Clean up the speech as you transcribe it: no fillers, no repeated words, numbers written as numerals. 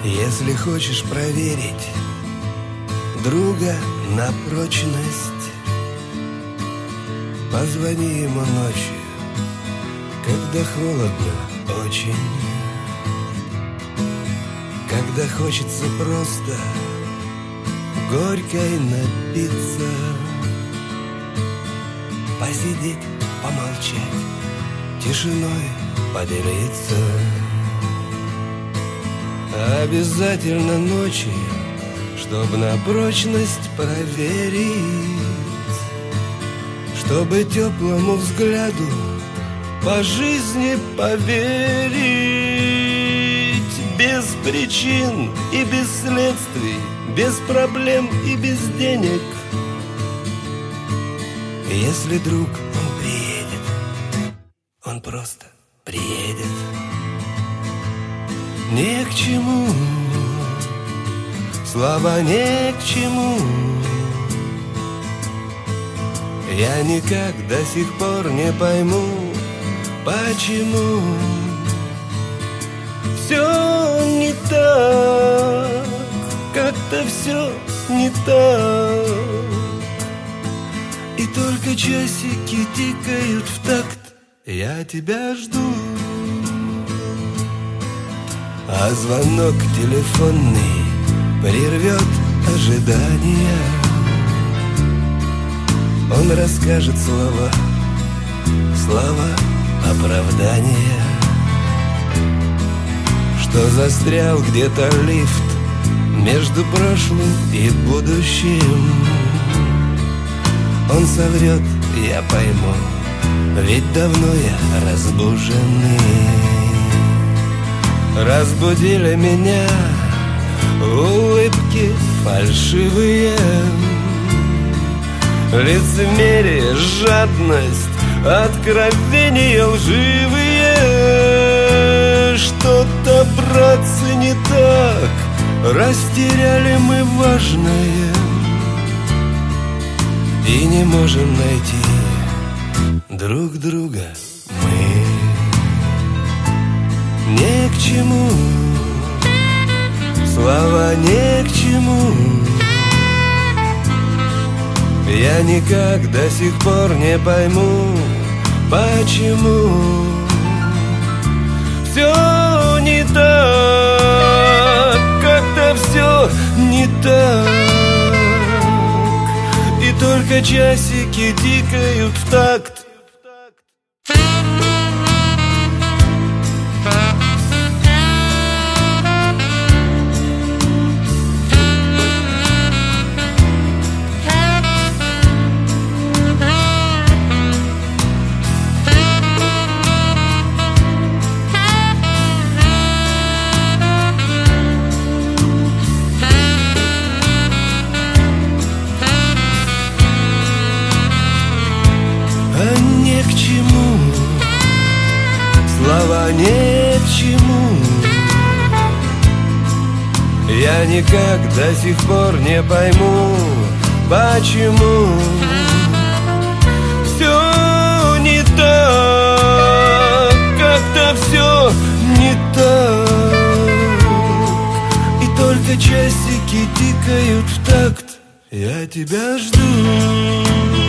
Если хочешь проверить друга на прочность, позвони ему ночью, когда холодно очень, когда хочется просто горькой напиться, посидеть, помолчать, тишиной поделиться. Обязательно ночью, чтоб на прочность проверить, чтобы теплому взгляду по жизни поверить, без причин и без следствий, без проблем и без денег. Если друг он приедет, он просто приедет. Ни к чему, слова ни к чему. Я никак до сих пор не пойму, почему все не так, как-то все не так. И только часики тикают в такт, я тебя жду. А звонок телефонный прервет ожидания. Он расскажет слова, слова оправдания, что застрял где-то лифт между прошлым и будущим. Он соврет, я пойму, ведь давно я разбуженный. Разбудили меня улыбки фальшивые, лицемерие, жадность, откровения лживые. Что-то, братцы, не так, растеряли мы важное и не можем найти друг друга мы. Ни к чему, слова ни к чему. Я никак до сих пор не пойму, почему все не так, как-то все не так. И только часики тикают в такт. Слова ни к чему. Я никак до сих пор не пойму, почему все не так, как-то все не так. И только часики тикают в такт, я тебя жду.